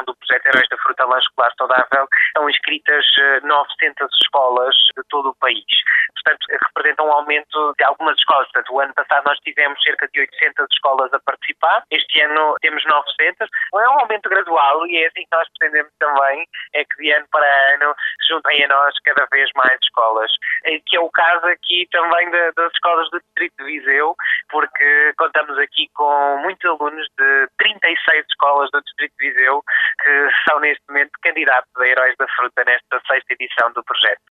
edição do projeto Heróis da Fruta Lanche Escolar Saudável, estão inscritas 900 escolas de todo o país. Portanto, representa um aumento de algumas escolas. Portanto, o ano passado nós tivemos cerca de 800 escolas a participar. Este ano temos 900. É um aumento gradual e é assim que nós pretendemos também, é que de ano para ano se juntem a nós cada vez mais escolas. Que é o caso aqui também das escolas do Distrito de Viseu, porque contamos aqui com muitos alunos de 36 escolas do Distrito de Viseu que são neste momento candidatos a Heróis da Fruta nesta 6ª edição do projeto.